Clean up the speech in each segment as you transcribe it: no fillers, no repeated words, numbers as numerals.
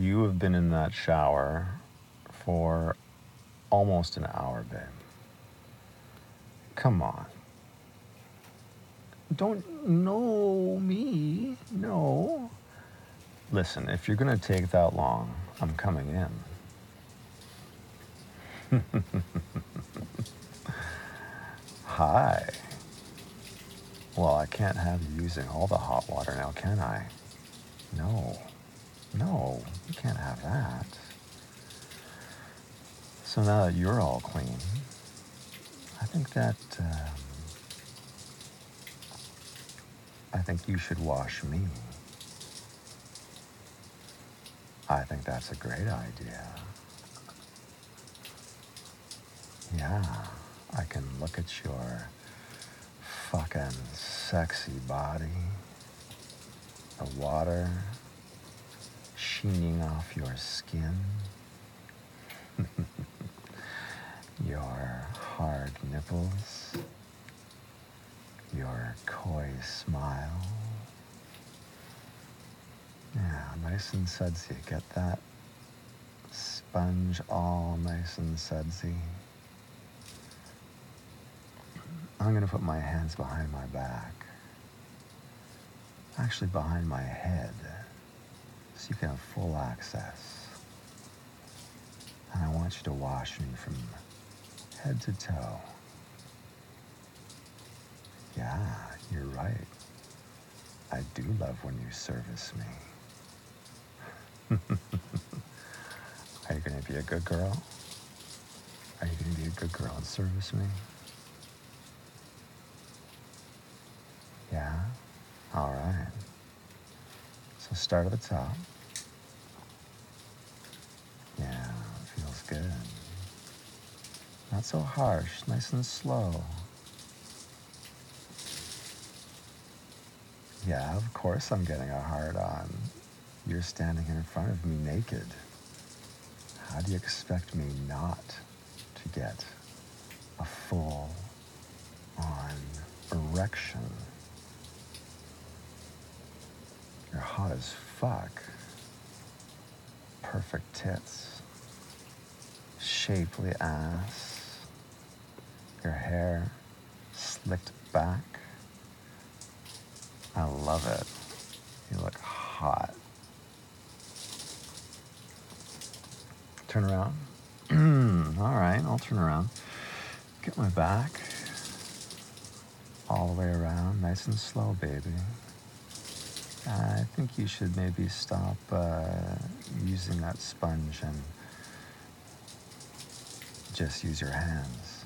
You have been in that shower for almost an hour, babe. Come on. Don't know me. No. Listen, if you're going to take that long, I'm coming in. Hi. Well, I can't have you using all the hot water now, can I? No. No, you can't have that. So now that you're all clean, I think I think you should wash me. I think that's a great idea. Yeah, I can look at your fucking sexy body, the water sheening off your skin, your hard nipples, your coy smile. Yeah, nice and sudsy. Get that sponge all nice and sudsy. I'm going to put my hands behind my back, actually behind my head, so you can have full access. And I want you to wash me from head to toe. Yeah, you're right. I do love when you service me. Are you going to be a good girl? Are you going to be a good girl and service me? Yeah? All right. So start at the top. Yeah, feels good. Not so harsh, nice and slow. Yeah, of course I'm getting a hard on. You're standing in front of me naked. How do you expect me not to get a full-on erection? You're hot as fuck. Perfect tits. Shapely ass. Your hair slicked back. I love it. You look hot. Turn around. All right, I'll turn around. Get my back. All the way around, nice and slow, baby. I think you should maybe stop using that sponge and just use your hands.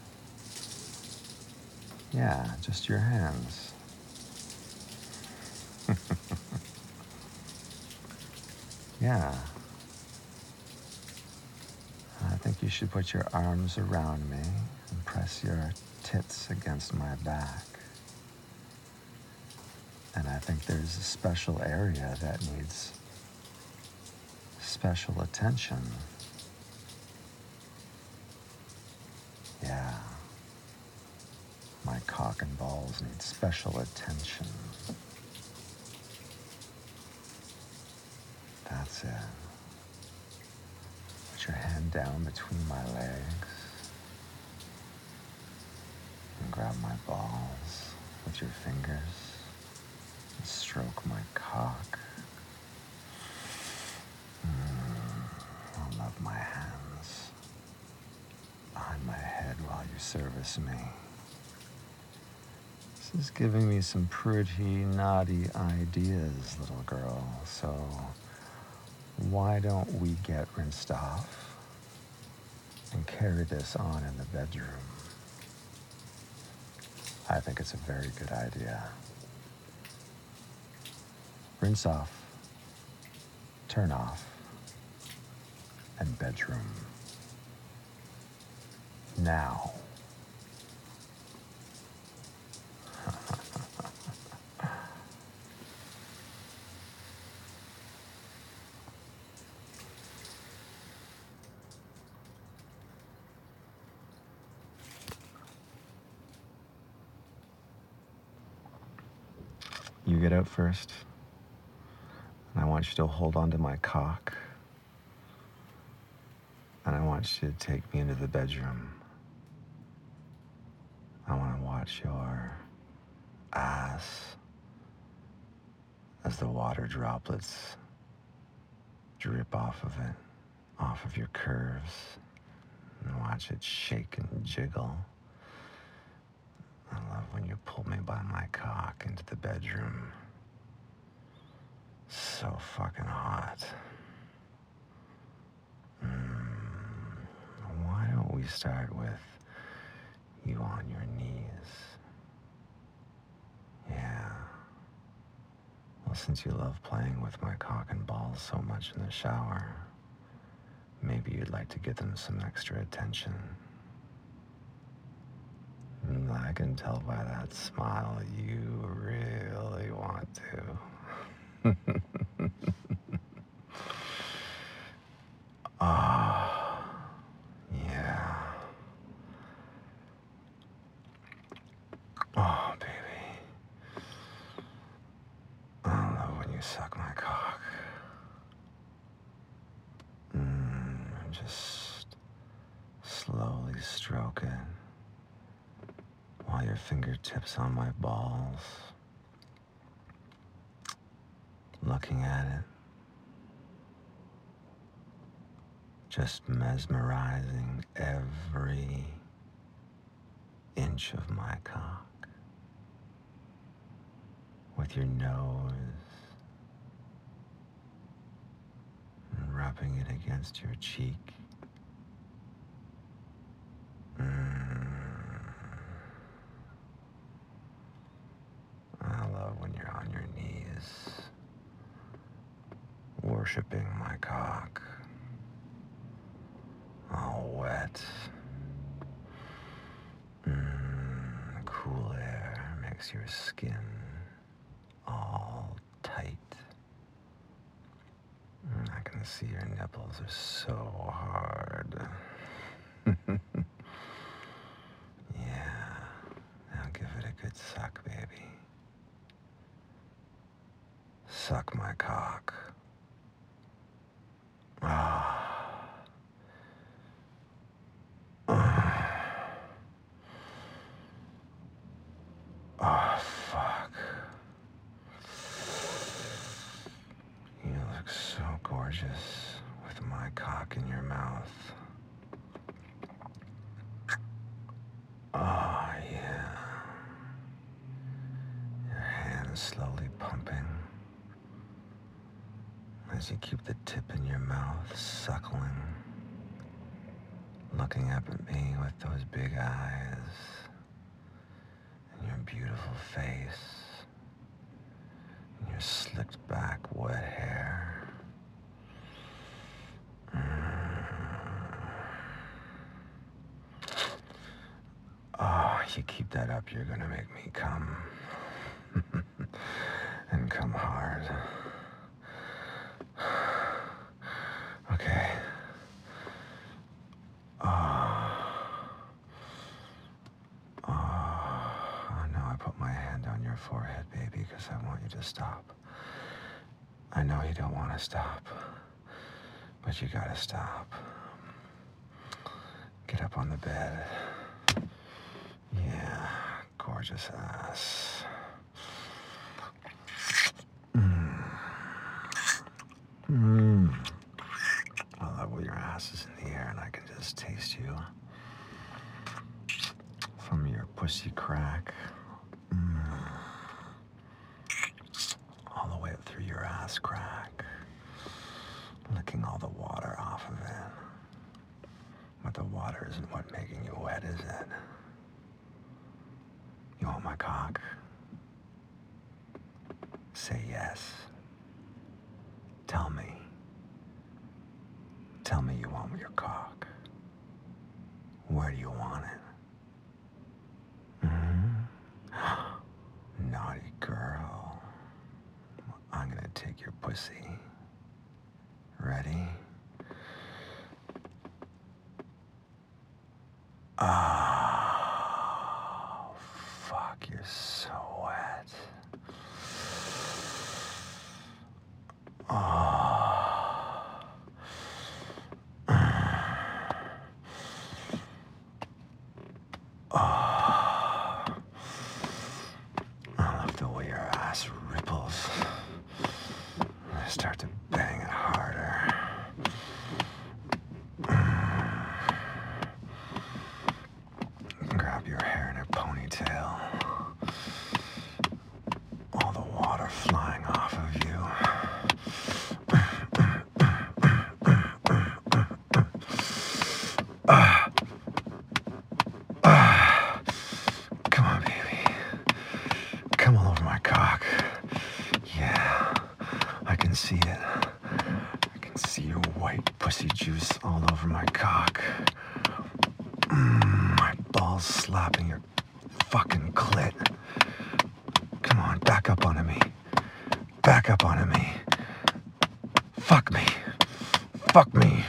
Yeah, just your hands. Yeah. I think you should put your arms around me and press your tits against my back. And I think there's a special area that needs special attention. Yeah. My cock and balls need special attention. That's it. Put your hand down between my legs and grab my balls with your fingers and stroke my cock. I love my hands behind my head while you service me. This is giving me some pretty naughty ideas, little girl. So why don't we get rinsed off and carry this on in the bedroom? I think it's a very good idea. Rinse off, turn off, and bedroom. Now. You get out first. And I want you to hold on to my cock And I want you to take me into the bedroom. I want to watch your ass as the water droplets drip off of it, off of your curves, and watch it shake and jiggle. I love when you pull me by my cock into the bedroom. So fucking hot. Why don't we start with you on your knees? Yeah. Well, since you love playing with my cock and balls so much in the shower, maybe you'd like to give them some extra attention. I can tell by that smile you really want to. Ah, yeah. Oh, baby. I love when you suck my cock. Just slowly stroke it while your fingertips on my balls, looking at it, just mesmerizing every inch of my cock with your nose and rubbing it against your cheek. I love when you're on your knees, worshiping my cock, all wet. Cool air makes your skin all tight. I can see your nipples are so hard. Yeah, now give it a good suck, baby. Suck my cock. Ah. Oh, fuck. You look so gorgeous with my cock in your mouth. Oh, yeah. Your hands slowly pumping as you keep the tip in your mouth, suckling, looking up at me with those big eyes and your beautiful face and your slicked back wet hair. Oh, you keep that up, you're gonna make me come. And come hard. Okay. Now I put my hand on your forehead, baby, because I want you to stop. I know you don't want to stop, but you gotta stop. Get up on the bed. Yeah, gorgeous ass. I love when your ass is in the air and I can just taste you from your pussy crack all the way up through your ass crack, licking all the water off of it. But the water isn't what making you wet, is it? You want my cock? Say yes. Tell me. Tell me you want your cock. Where do you want it? Naughty girl. I'm gonna take your pussy. Ready? Oh, fuck, you're so wet. Oh. Start to bang it harder. Grab your hair in a ponytail. All the water flying off of you. Come on, baby. Come all over my cock. Yeah, I can see it. I can see your white pussy juice all over my cock. My balls slapping your fucking clit. Come on, back up onto me. Back up onto me. Fuck me. Fuck me.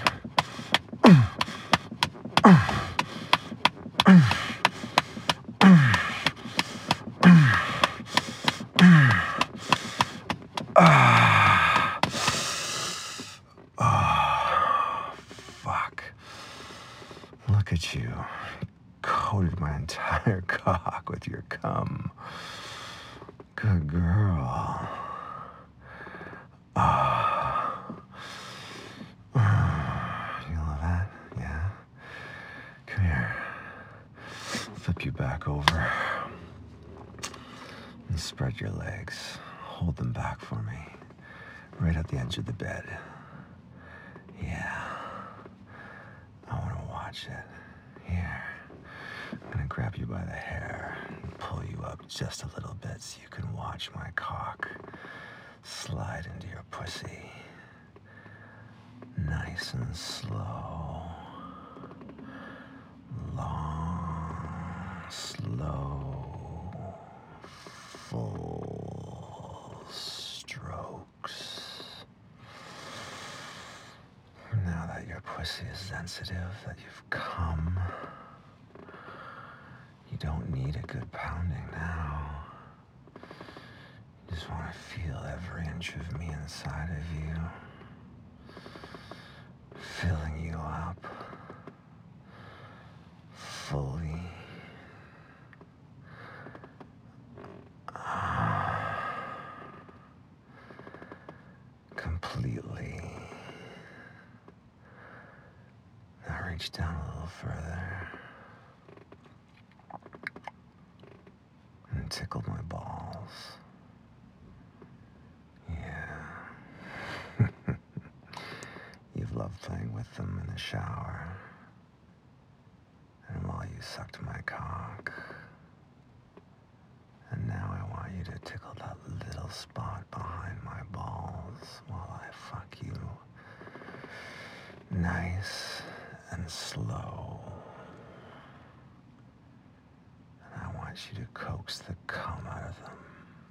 Fuck. Look at you. Coated my entire cock with your cum. Good girl. You love that? Yeah? Come here. Flip you back over. And spread your legs. Hold them back for me. Right at the edge of the bed. Yeah. I want to watch it. Here. I'm gonna grab you by the hair and pull you up just a little bit so you can watch my cock slide into your pussy. Nice and slow. Long, slow, full strokes. Now that your pussy is sensitive, that you've come, you don't need a good pounding now. You just want to feel every inch of me inside of you, filling you up fully. Completely. Now reach down a little further and tickle my balls. Yeah. You've loved playing with them in the shower. And while you sucked my cock. And now I want you to tickle that little spot behind my balls while I fuck you. Nice and slow. And I want you to coax the cum out of them.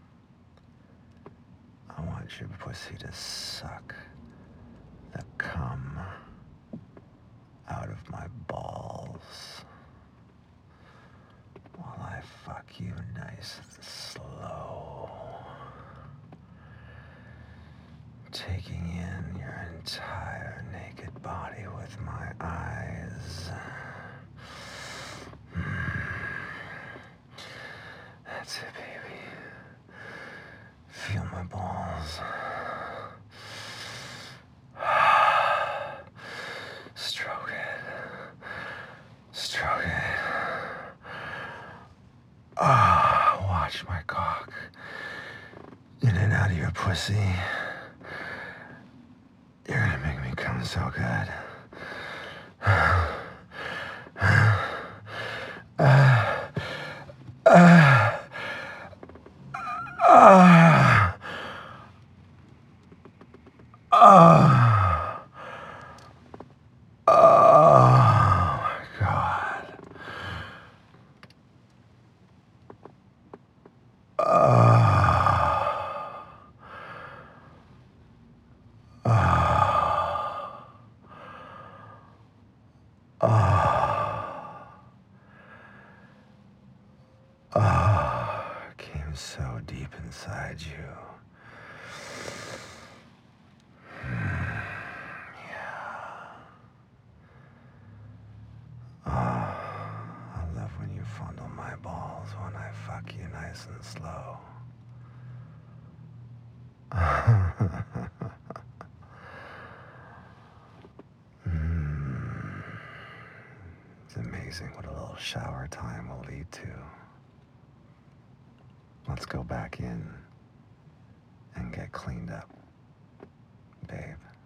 I want your pussy to suck the cum out of my balls while I fuck you nice and slow. Taking in your entire naked body with my eyes. That's it, baby. Feel my balls. Stroke it. Stroke it. Watch my cock in and out of your pussy. You're gonna make me come so good. Came so deep inside you. I love when you fondle my balls when I fuck you nice and slow. It's amazing what a little shower time will lead to. Let's go back in and get cleaned up, babe.